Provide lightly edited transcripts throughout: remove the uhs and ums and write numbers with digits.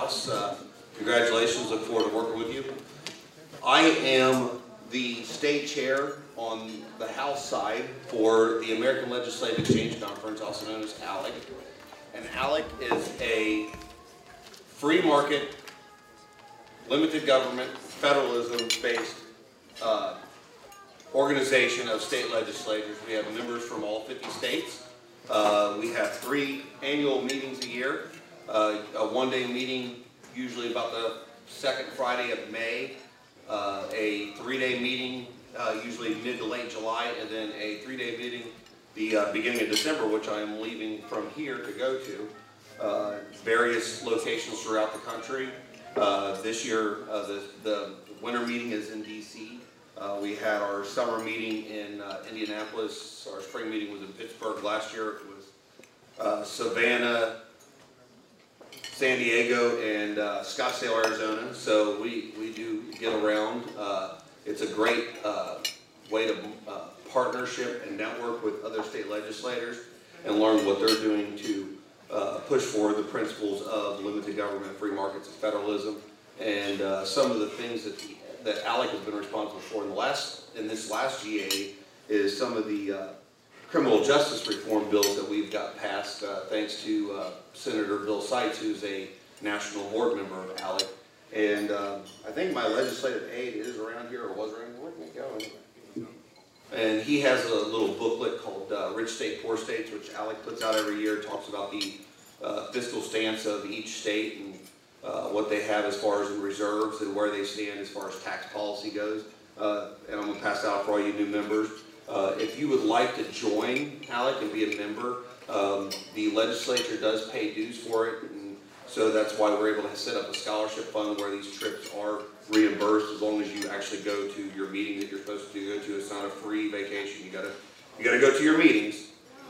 House. Congratulations, look forward to working with you. I am the state chair on the House side for the American Legislative Exchange Conference, also known as ALEC. And ALEC is a free market, limited government, federalism-based organization of state legislators. We have members from all 50 states. We have 3 annual meetings a year, a one-day meeting usually about the second Friday of May, a 3-day meeting usually mid to late July, and then a 3-day meeting the beginning of December, which I am leaving from here to go to various locations throughout the country. This year, the winter meeting is in D.C. We had our summer meeting in Indianapolis. Our spring meeting was in Pittsburgh. Last year it was Savannah, San Diego, and Scottsdale, Arizona. So we do get around. It's a great way to partnership and network with other state legislators and learn what they're doing to push forward the principles of limited government, free markets, and federalism. And some of the things that ALEC has been responsible for in this last GA is some of the criminal justice reform bills that we've got passed thanks to Senator Bill Seitz, who's a national board member of ALEC. And I think my legislative aide is around here, or was around here. Where did he go? And he has a little booklet called Rich State, Poor States, which ALEC puts out every year. It talks about the fiscal stance of each state and what they have as far as in reserves and where they stand as far as tax policy goes. And I'm going to pass out for all you new members. If you would like to join ALEC and be a member, the legislature does pay dues for it, and so that's why we're able to set up a scholarship fund where these trips are reimbursed as long as you actually go to your meeting that you're supposed to go to. It's not a free vacation. You gotta go to your meetings.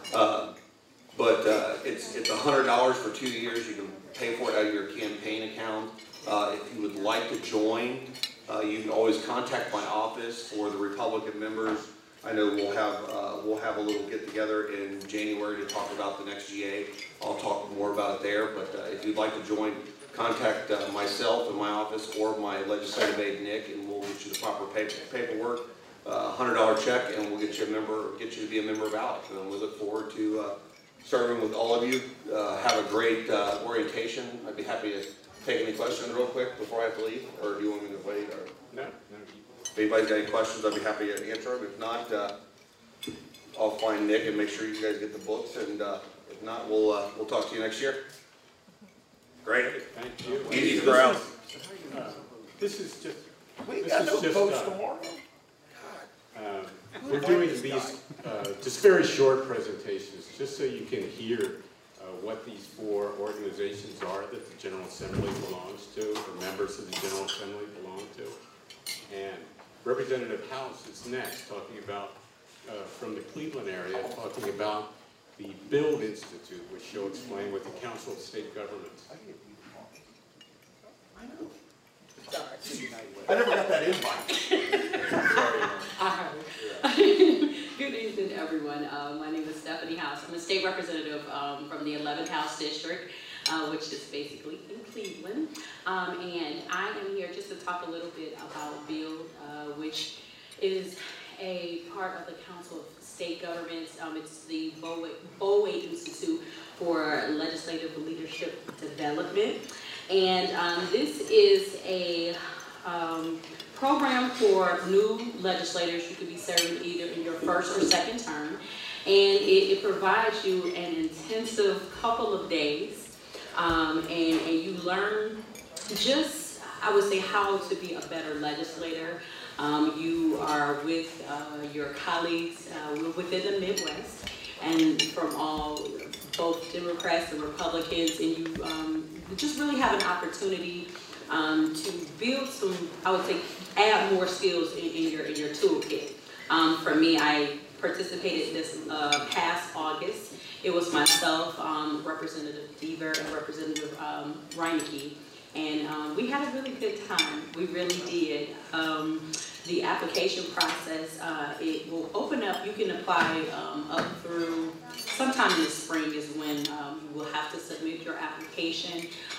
But it's $100 for 2 years. You can pay for it out of your campaign account. If you would like to join, you can always contact my office for the Republican members. I know we'll have a little get together in January to talk about the next GA. I'll talk more about it there. But if you'd like to join, contact myself in my office or my legislative aide Nick, and we'll get you the proper paperwork. $100 check, and we'll get you to be a member of ALEC. And we look forward to serving with all of you. Have a great orientation. I'd be happy to take any questions real quick before I have to leave, or do you want me to wait? Or? No. If anybody's got any questions, I'd be happy to answer them. If not, I'll find Nick and make sure you guys get the books. And if not, we'll talk to you next year. Great. Thank you. Easy crowd. This is just. We got no votes tomorrow. We're doing these just very short presentations, just so you can hear what these 4 organizations are that the General Assembly belongs to, or members of the General Assembly belong to. And Representative House is next, talking about, from the Cleveland area, talking about the BUILD Institute, which she'll explain with the Council of State Governments. I know. Sorry. I never got that invite. Good evening, everyone. My name is Stephanie House. I'm a state representative from the 11th House District, which is basically in Cleveland. And I am here just to talk a little bit about BUILD, which is a part of the Council of State Governments. It's the Bowie Institute for Legislative Leadership Development. And this is a program for new legislators. You could be serving either in your first or second term. And it provides you an intensive couple of days. And you learn just, I would say, how to be a better legislator. You are with your colleagues within the Midwest and from both Democrats and Republicans, and you just really have an opportunity to build some, I would say, add more skills in your toolkit. For me, I participated this past August. It was myself, Representative Deaver, and Representative Reineke, and we had a really good time. We really did. The application process, it will open up. You can apply up through sometime in the spring is when you will have to submit your application.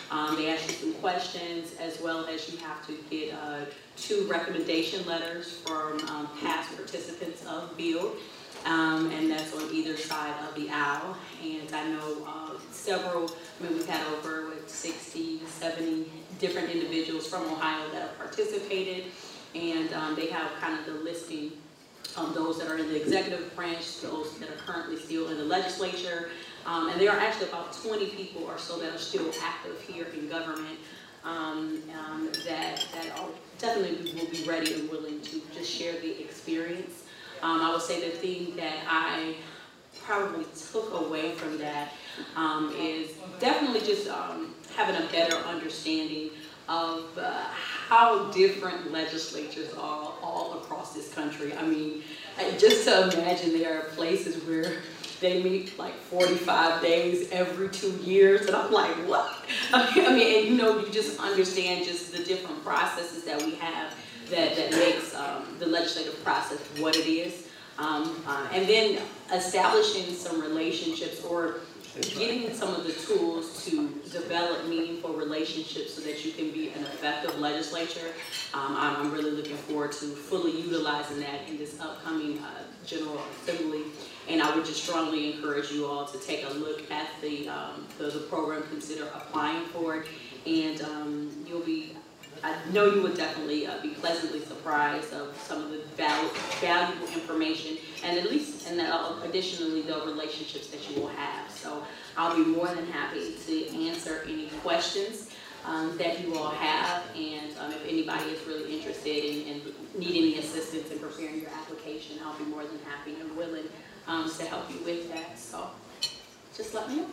They ask you some questions, as well as you have to get 2 recommendation letters from past participants of Build, and that's on either side of the aisle. And I know we've had over 60, 70 different individuals from Ohio that have participated, and they have kind of the listing of those that are in the executive branch, those that are currently still in the legislature, and there are actually about 20 people or so that are still active here in government that are definitely will be ready and willing to just share the experience. I would say the thing that I probably took away from that is definitely just having a better understanding of how different legislatures are all across this country. I mean, just to imagine there are places where they meet like 45 days every 2 years, and I'm like, what? I mean, and you just understand just the different processes that we have that makes the legislative process what it is. And then establishing some relationships or getting some of the tools to develop meaningful relationships so that you can be an effective legislature. I'm really looking forward to fully utilizing that in this upcoming General Assembly. And I would just strongly encourage you all to take a look at the program, consider applying for it, and I know you would definitely be pleasantly surprised of some of the valuable information, and additionally the relationships that you will have. So I'll be more than happy to answer any questions that you all have, and if anybody is really interested in needing any assistance in preparing your application, I'll be more than happy and willing to help you with that. So just let me know.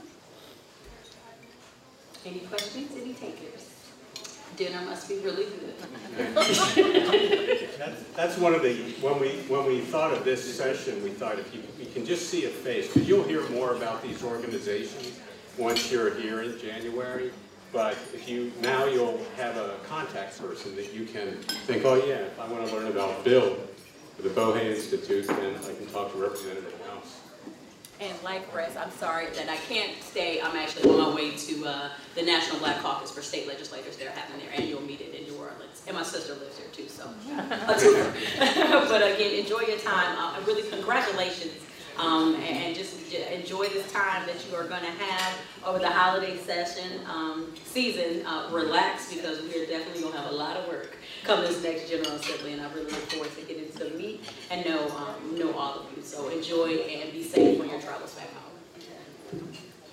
Any questions? Any takers? Dinner must be really good. That's one of the, when we thought of this session, we thought if you can just see a face, because you'll hear more about these organizations once you're here in January, but now you'll have a contact person that you can think, oh yeah, if I want to learn about Build for the Bohé Institute, then I can talk to Representative House. And likewise, I'm sorry that I can't stay. I'm actually on my way to the National Black Caucus for state legislators. They're having their annual meeting in New Orleans. And my sister lives there too, so a tour. But again, enjoy your time. Really congratulations. And just enjoy this time that you are going to have over the holiday season. Relax, because we are definitely going to have a lot of work come this next General Assembly, and I really look forward to getting to meet and know all of you. So enjoy and be safe on your travels back home.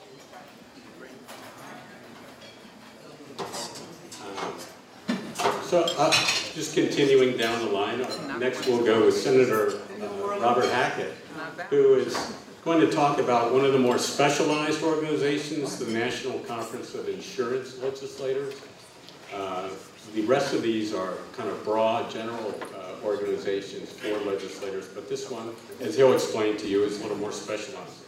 So just continuing down the line, next we'll go with Senator Robert Hackett, who is going to talk about one of the more specialized organizations, the National Conference of Insurance Legislators. The rest of these are kind of broad, general organizations for legislators, but this one, as he'll explain to you, is a little more specialized.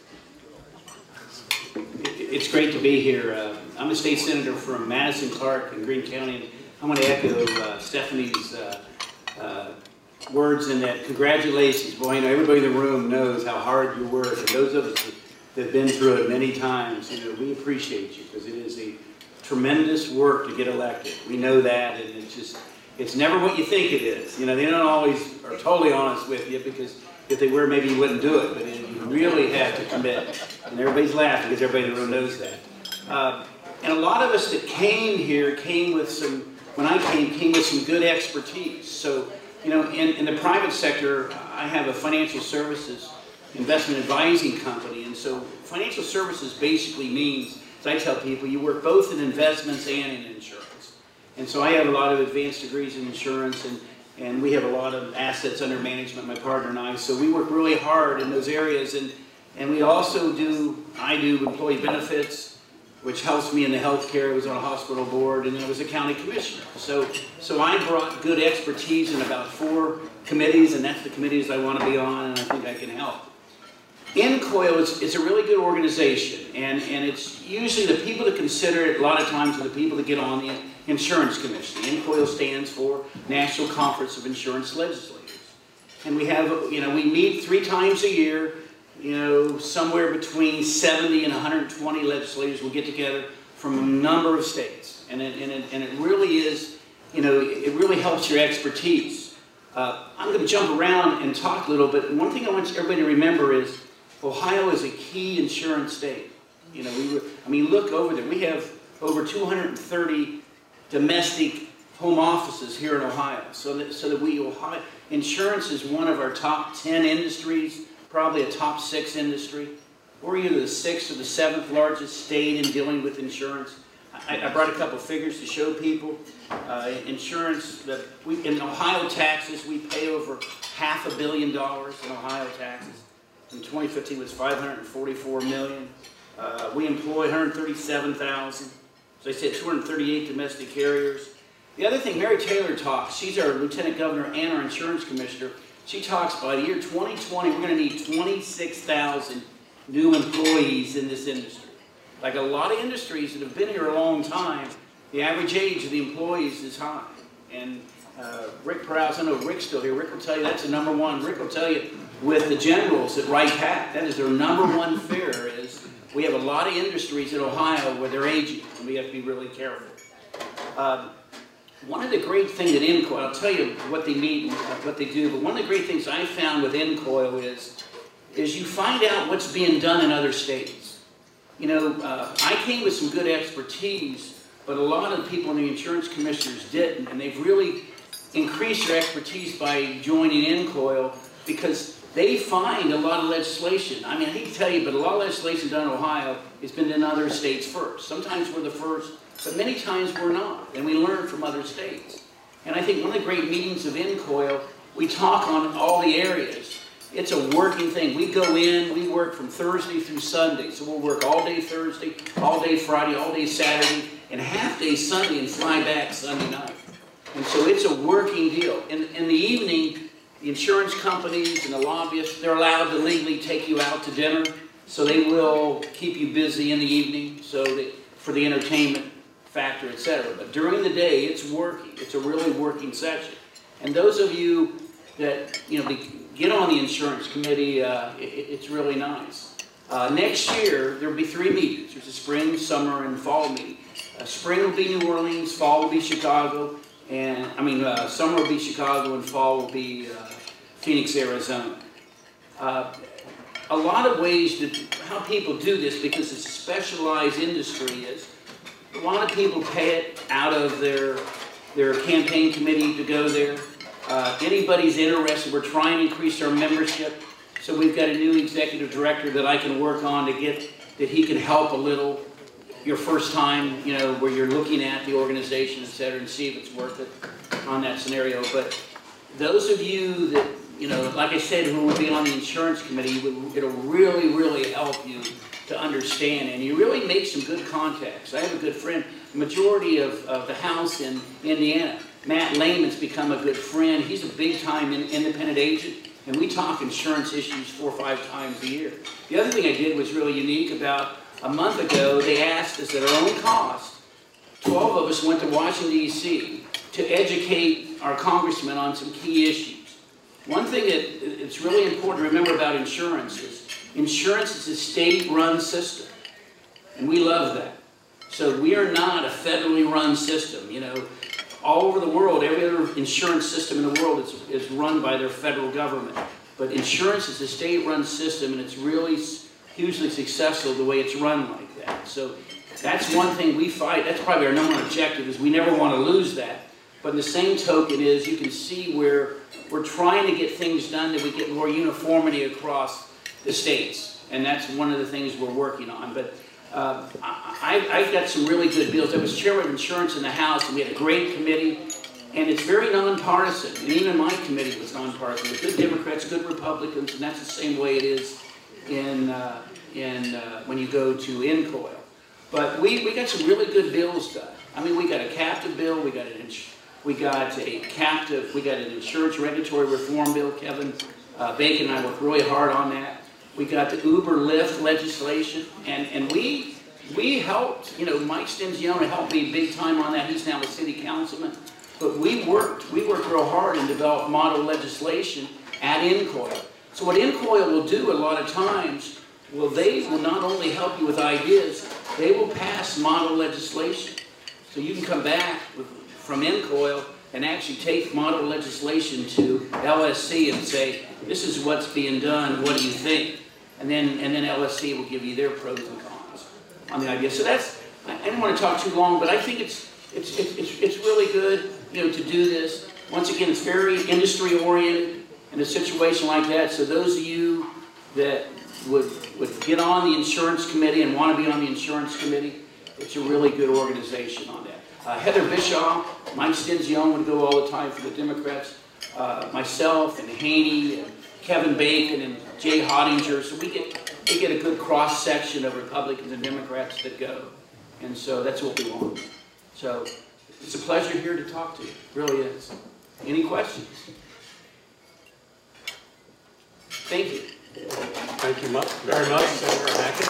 It's great to be here. I'm a state senator from Madison, Clark, and Greene County, and I want to echo Stephanie's words in that congratulations. Boy, everybody in the room knows how hard you work, and those of us that have been through it many times, we appreciate you, because it is a tremendous work to get elected. We know that, and it's never what you think it is. They don't always are totally honest with you, because if they were, maybe you wouldn't do it, but you really have to commit. And everybody's laughing because everybody in the room knows that. And a lot of us that came here came with some with some good expertise. So, in the private sector, I have a financial services investment advising company, and so financial services basically means, as I tell people, you work both in investments and in insurance. And so I have a lot of advanced degrees in insurance, and we have a lot of assets under management, my partner and I, so we work really hard in those areas. And we also I do employee benefits, which helps me in the health care. I was on a hospital board, and I was a county commissioner. So I brought good expertise in about 4 committees, and that's the committees I want to be on, and I think I can help. NCOIL is a really good organization, and it's usually the people that consider it a lot of times are the people that get on the Insurance Commission. NCOIL stands for National Conference of Insurance Legislators. And we have, we meet 3 times a year. Somewhere between 70 and 120 legislators will get together from a number of states. And it really is, it really helps your expertise. I'm going to jump around and talk a little bit. One thing I want everybody to remember is Ohio is a key insurance state. Look over there. We have over 230 domestic home offices here in Ohio. Ohio insurance is one of our top 10 industries, probably a top 6 industry. We're either the 6th or the 7th largest state in dealing with insurance. I brought a couple figures to show people. Insurance, in Ohio taxes, we pay over $500 million in Ohio taxes. In 2015 it was $544 million. We employ 137,000. As I said, 238 domestic carriers. The other thing, Mary Taylor talks, she's our Lieutenant Governor and our Insurance Commissioner. She talks by the year 2020, we're going to need 26,000 new employees in this industry. Like a lot of industries that have been here a long time, the average age of the employees is high. And Rick Prowse, I know Rick's still here. Rick will tell you that's the number one. Rick will tell you with the generals at Wright Pat, that is their number one fear is we have a lot of industries in Ohio where they're aging, and we have to be really careful. One of the great things at INCOIL, I'll tell you what they mean, what they do, but one of the great things I found with INCOIL is you find out what's being done in other states. I came with some good expertise, but a lot of people in the insurance commissioners didn't, and they've really increased their expertise by joining INCOIL because they find a lot of legislation. I hate to tell you, but a lot of legislation done in Ohio has been in other states first. Sometimes we're the first, but many times we're not, and we learn from other states. And I think one of the great meetings of INCOIL, we talk on all the areas. It's a working thing. We go in, we work from Thursday through Sunday. So we'll work all day Thursday, all day Friday, all day Saturday, and half day Sunday and fly back Sunday night. And so it's a working deal. In the evening, the insurance companies and the lobbyists, they're allowed to legally take you out to dinner. So they will keep you busy in the evening for the entertainment factor, etc. But during the day, it's working. It's a really working session. And those of you that get on the insurance committee, it's really nice. Next year, there'll be 3 meetings. There's a spring, summer, and fall meeting. Spring will be New Orleans, fall will be Chicago, and summer will be Chicago, and fall will be Phoenix, Arizona. A lot of ways how people do this, because it's a specialized industry, is a lot of people pay it out of their campaign committee to go there. Anybody's interested, we're trying to increase our membership. So we've got a new executive director that I can work on to get, that he can help a little your first time, where you're looking at the organization, et cetera, and see if it's worth it on that scenario. But those of you that, like I said, who will be on the insurance committee, it'll really, really help you to understand. And you really make some good contacts. I have a good friend, the majority of the House in Indiana, Matt Lehman's become a good friend. He's a big-time independent agent, and we talk insurance issues 4 or 5 times a year. The other thing I did was really unique. About a month ago, they asked us at our own cost, 12 of us went to Washington, D.C. to educate our congressmen on some key issues. One thing that it's really important to remember about insurance is a state-run system, and we love that. So we are not a federally run system. All over the world, every other insurance system in the world is run by their federal government. But insurance is a state-run system, and it's really hugely successful the way it's run like that. So that's one thing we fight. That's probably our number one objective, is we never want to lose that. But in the same token is you can see where we're trying to get things done, that we get more uniformity across the states. And that's one of the things we're working on. But I've got some really good bills. I was chairman of insurance in the House, and we had a great committee, and it's very nonpartisan. And even my committee was nonpartisan, with good Democrats, good Republicans, and that's the same way it is when you go to INCOIL. But we got some really good bills done. We got a captive bill, we got an insurance regulatory reform bill. Kevin Bacon and I worked really hard on that. We got the Uber Lyft legislation, and we helped, Mike Stinzione helped me big time on that. He's now a city councilman. But we worked real hard and developed model legislation at INCOIL. So what INCOIL will do a lot of times, they will not only help you with ideas, they will pass model legislation. So you can come back from NCOIL and actually take model legislation to LSC and say, this is what's being done, what do you think? And then LSC will give you their pros and cons on the idea. So that's, I didn't want to talk too long, but I think it's really good, you know, to do this. Once again, it's very industry oriented in a situation like that. So those of you that would get on the insurance committee and want to be on the insurance committee, it's a really good organization on that. Heather Bischoff, Mike Stinzione would go all the time for the Democrats, myself and Haney and Kevin Bacon and Jay Hottinger. So we get a good cross section of Republicans and Democrats that go. And so that's what we want. So it's a pleasure here to talk to you. It really is. Any questions? Thank you. Thank you very much, Senator Hackett.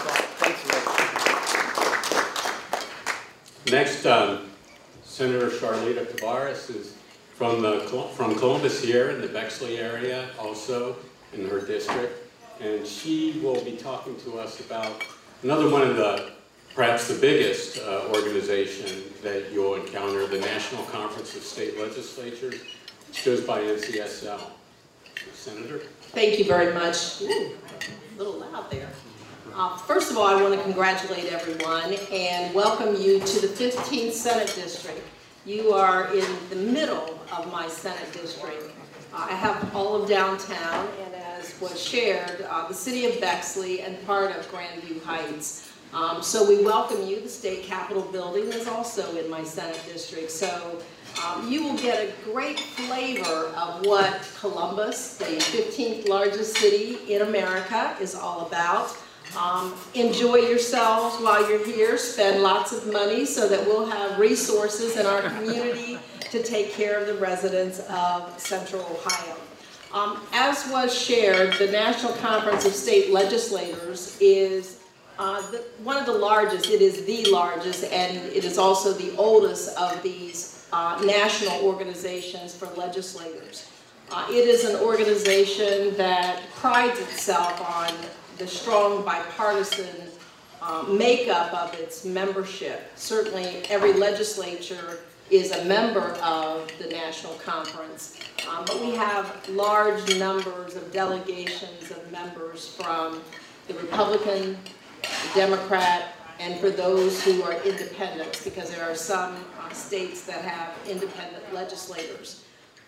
Thanks, Next, Senator Charlita Tavares is from Columbus here in the Bexley area, also in her district, and she will be talking to us about another one of the, perhaps the biggest organization that you'll encounter, the National Conference of State Legislatures, which goes by NCSL. Senator? Thank you very much. Ooh, a little loud there. First of all, I want to congratulate everyone and welcome you to the 15th Senate District. You are in the middle of my Senate District. I have all of downtown, and as was shared, the city of Bexley and part of Grandview Heights. So we welcome you. The State Capitol building is also in my Senate District. So you will get a great flavor of what Columbus, the 15th largest city in America, is all about. Enjoy yourselves while you're here. Spend lots of money so that we'll have resources in our community to take care of the residents of Central Ohio. As was shared, the National Conference of State Legislators is one of the largest. It is the largest, and it is also the oldest of these national organizations for legislators. It is an organization that prides itself on the strong bipartisan makeup of its membership. Certainly every legislature is a member of the National Conference, but we have large numbers of delegations of members from the Republican, the Democrat, and for those who are independents, because there are some states that have independent legislators.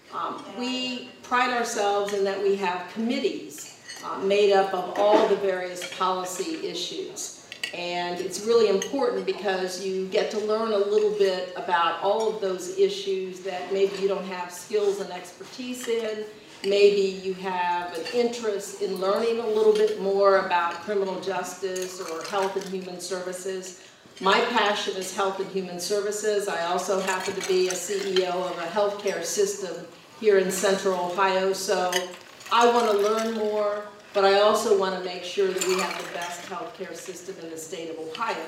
We pride ourselves in that we have committees made up of all the various policy issues. And it's really important because you get to learn a little bit about all of those issues that maybe you don't have skills and expertise in. Maybe you have an interest in learning a little bit more about criminal justice or health and human services. My passion is health and human services. I also happen to be a CEO of a healthcare system here in Central Ohio, so I want to learn more, but I also want to make sure that we have the best healthcare system in the state of Ohio.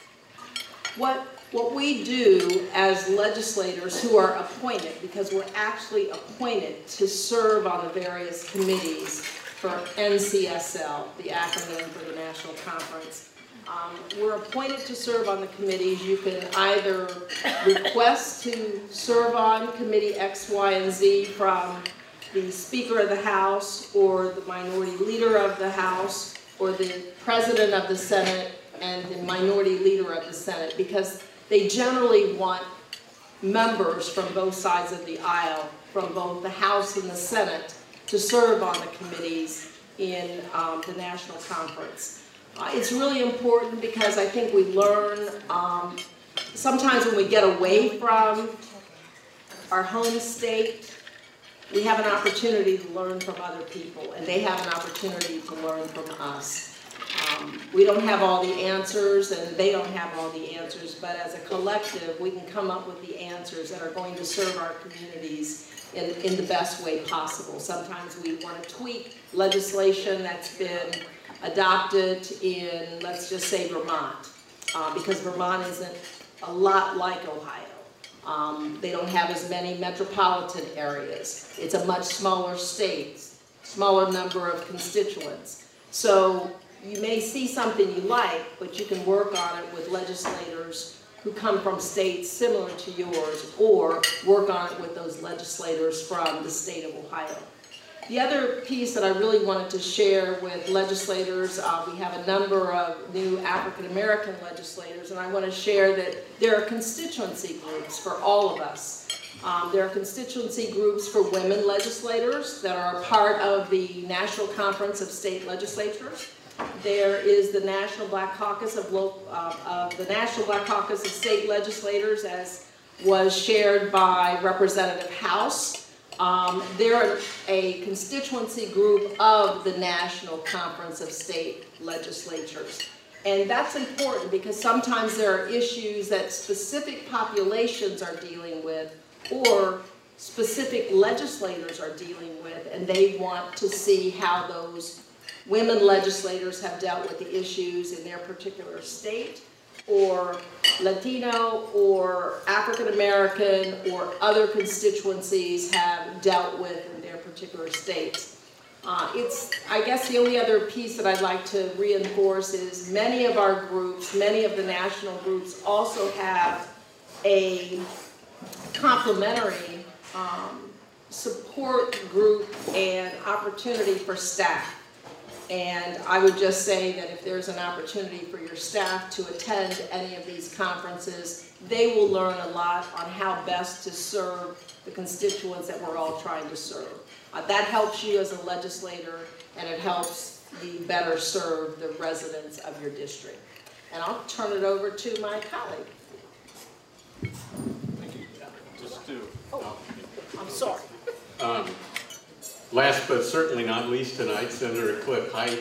What we do as legislators who are appointed, because we're actually appointed to serve on the various committees for NCSL, the acronym for the National Conference. We're appointed to serve on the committees. You can either request to serve on committee X, Y, and Z from the Speaker of the House or the Minority Leader of the House or the President of the Senate and the Minority Leader of the Senate, because they generally want members from both sides of the aisle, from both the House and the Senate, to serve on the committees in the National Conference. It's really important because I think we learn, sometimes when we get away from our home state, we have an opportunity to learn from other people, and they have an opportunity to learn from us. We don't have all the answers, and they don't have all the answers, but as a collective, we can come up with the answers that are going to serve our communities in the best way possible. Sometimes we want to tweak legislation that's been adopted in, let's just say, Vermont, because Vermont isn't a lot like Ohio. They don't have as many metropolitan areas. It's a much smaller state, smaller number of constituents. So you may see something you like, but you can work on it with legislators who come from states similar to yours, or work on it with those legislators from the state of Ohio. The other piece that I really wanted to share with legislators, we have a number of new African American legislators, and I want to share that there are constituency groups for all of us. There are constituency groups for women legislators that are a part of the National Conference of State Legislatures. There is the National Black Caucus of State Legislators, as was shared by Representative House. They're a constituency group of the National Conference of State Legislatures. And that's important because sometimes there are issues that specific populations are dealing with or specific legislators are dealing with, and they want to see how those women legislators have dealt with the issues in their particular state, or Latino or African American or other constituencies have dealt with in their particular states. I guess the only other piece that I'd like to reinforce is many of our groups, many of the national groups also have a complementary support group and opportunity for staff. And I would just say that if there's an opportunity for your staff to attend any of these conferences, they will learn a lot on how best to serve the constituents that we're all trying to serve. That helps you as a legislator, and it helps you better serve the residents of your district. And I'll turn it over to my colleague. Thank you. Just to... Oh, I'm sorry. Last but certainly not least tonight, Senator Cliff Height.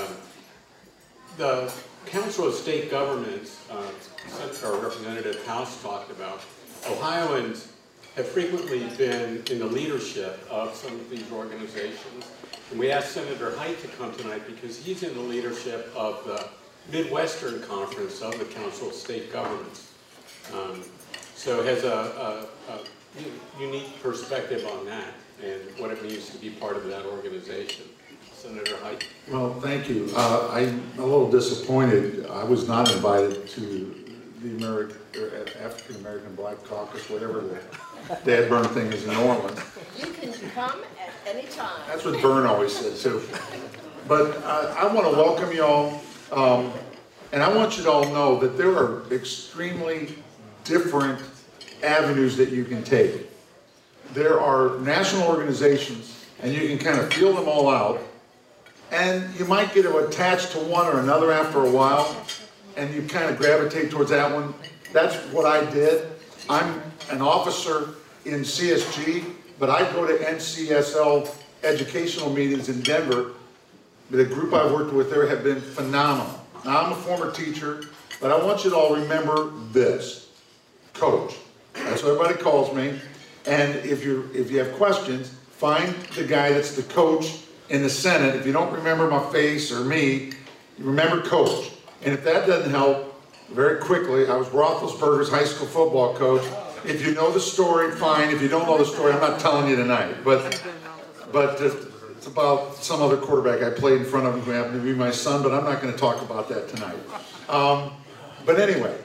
The Council of State Governments, Senator Representative House talked about, Ohioans have frequently been in the leadership of some of these organizations. And we asked Senator Height to come tonight because he's in the leadership of the Midwestern Conference of the Council of State Governments. So has a unique perspective on that and what it means to be part of that organization. Senator Height. Well, thank you. I'm a little disappointed. I was not invited to the African American Black Caucus, whatever the Dad Burn thing is in New Orleans. You can come at any time. That's what Bern always said too. But I want to welcome you all, and I want you to all know that there are extremely different avenues that you can take. There are national organizations, and you can kind of feel them all out, and you might get attached to one or another after a while, and you kind of gravitate towards that one. That's what I did. I'm an officer in CSG, but I go to NCSL educational meetings in Denver. The group I've worked with there have been phenomenal. Now, I'm a former teacher, but I want you to all remember this. Coach. That's what everybody calls me. And if you have questions, find the guy that's the coach in the Senate. If you don't remember my face or me, you remember Coach. And if that doesn't help, very quickly, I was Roethlisberger's high school football coach. If you know the story, fine. If you don't know the story, I'm not telling you tonight. But it's about some other quarterback I played in front of who happened to be my son, but I'm not going to talk about that tonight. But anyway,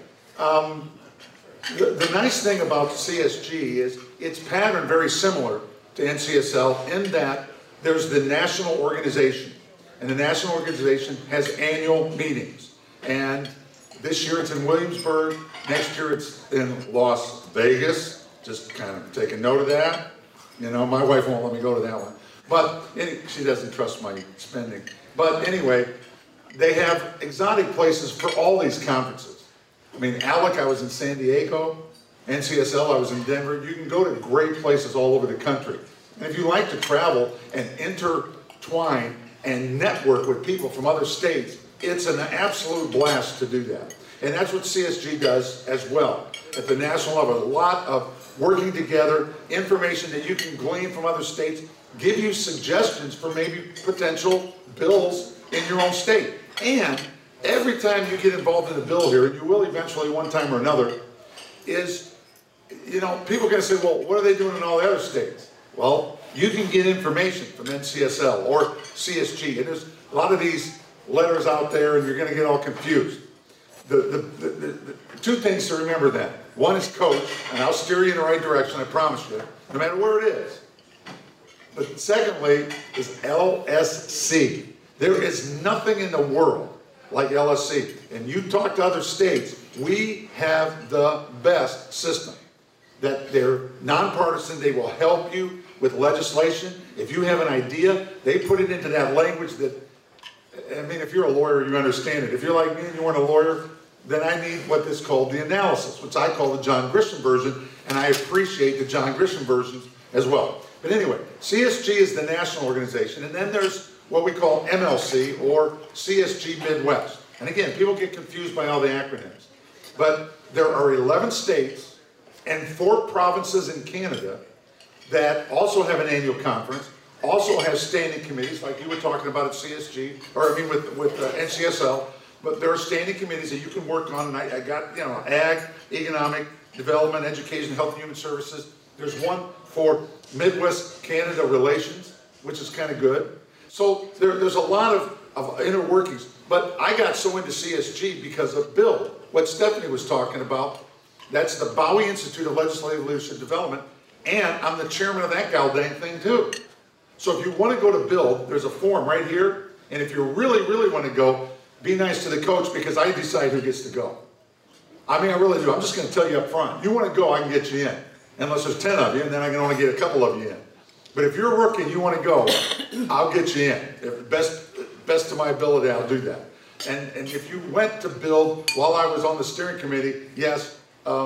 the nice thing about CSG is it's patterned very similar to NCSL in that there's the national organization. And the national organization has annual meetings. And this year it's in Williamsburg. Next year it's in Las Vegas. Just kind of take a note of that. You know, my wife won't let me go to that one. But she doesn't trust my spending. But anyway, they have exotic places for all these conferences. I mean, ALEC, I was in San Diego. NCSL, I was in Denver. You can go to great places all over the country. And if you like to travel and intertwine and network with people from other states, it's an absolute blast to do that. And that's what CSG does as well. At the national level, a lot of working together, information that you can glean from other states, give you suggestions for maybe potential bills in your own state. And every time you get involved in a bill here, and you will eventually one time or another, is, you know, people are going to say, well, what are they doing in all the other states? Well, you can get information from NCSL or CSG. And there's a lot of these letters out there and you're gonna get all confused. The two things to remember then. One is coach, and I'll steer you in the right direction, I promise you, no matter where it is. But secondly is LSC. There is nothing in the world like LSC. And you talk to other states, we have the best system. That they're nonpartisan, they will help you with legislation. If you have an idea, they put it into that language that, I mean, if you're a lawyer, you understand it. If you're like me and you weren't a lawyer, then I need what is called the analysis, which I call the John Grisham version, and I appreciate the John Grisham versions as well. But anyway, CSG is the national organization, and then there's what we call MLC, or CSG Midwest. And again, people get confused by all the acronyms. But there are 11 states and 4 provinces in Canada that also have an annual conference, also have standing committees, like you were talking about at CSG, or I mean with NCSL, but there are standing committees that you can work on, and I got, you know, ag, economic, development, education, health and human services. There's one for Midwest Canada relations, which is kind of good. So there's a lot of inner workings, but I got so into CSG because of BUILD, what Stephanie was talking about. That's the Bowie Institute of Legislative Leadership Development, and I'm the chairman of that goddamn thing too. So if you want to go to BUILD, there's a form right here, and if you really, really want to go, be nice to the coach because I decide who gets to go. I mean, I really do. I'm just going to tell you up front. You want to go, I can get you in. Unless there's 10 of you, and then I can only get a couple of you in. But if you're a rookie and you want to go, I'll get you in. If best to my ability, I'll do that. And if you went to BUILD while I was on the steering committee, yes,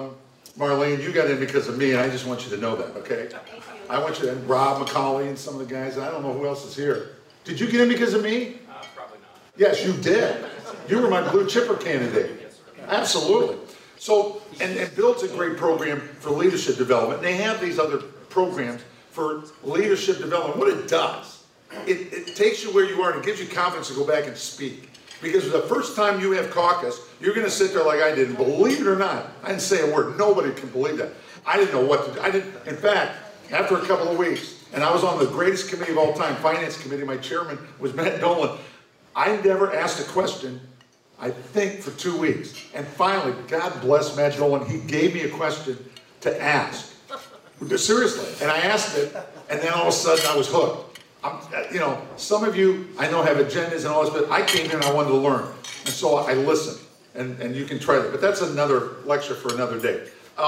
Marlene, you got in because of me, and I just want you to know that, okay? I want you to, and Rob McCauley and some of the guys, and I don't know who else is here. Did you get in because of me? Probably not. Yes, you did. You were my blue chipper candidate. Absolutely. So, and BUILD's a great program for leadership development. They have these other programs for leadership development. What it does, it takes you where you are and it gives you confidence to go back and speak. Because the first time you have caucus, you're going to sit there like I did, and believe it or not, I didn't say a word. Nobody can believe that. I didn't know what to do. In fact, after a couple of weeks, and I was on the greatest committee of all time, Finance Committee, my chairman was Matt Dolan. I never asked a question, I think, for 2 weeks. And finally, God bless Matt Dolan, he gave me a question to ask. Seriously. And I asked it, and then all of a sudden I was hooked. You know, some of you, I know, have agendas and all this, but I came here and I wanted to learn. And so I listened, and you can try that. But that's another lecture for another day.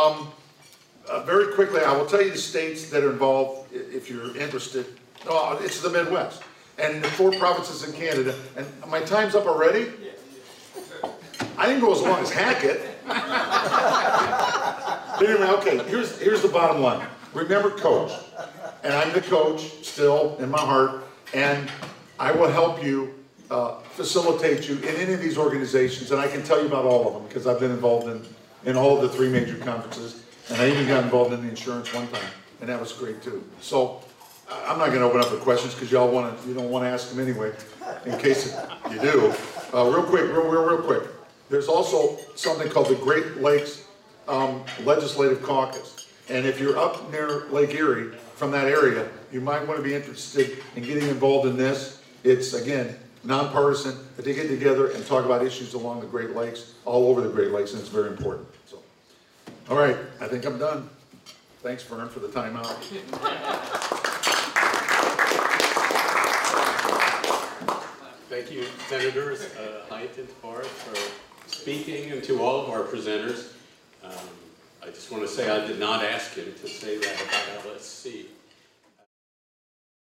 Very quickly, I will tell you the states that are involved, if you're interested. Oh, it's the Midwest. And the 4 provinces in Canada. And my time's up already? I didn't go as long as Hackett. But anyway, okay, here's the bottom line. Remember coach. And I'm the coach still in my heart. And I will help you facilitate you in any of these organizations. And I can tell you about all of them because I've been involved in all of the 3 major conferences. And I even got involved in the insurance one time. And that was great too. So I'm not going to open up for questions because you don't want to ask them anyway, in case you do. Real quick. There's also something called the Great Lakes Legislative Caucus. And if you're up near Lake Erie, from that area, you might want to be interested in getting involved in this. It's, again, nonpartisan, but they get together and talk about issues along the Great Lakes, all over the Great Lakes, and it's very important. So, all right, I think I'm done. Thanks, Vern, for the time out. Thank you, Senators Hite and Forrest, for speaking, and to all of our presenters. I just want to say I did not ask him to say that about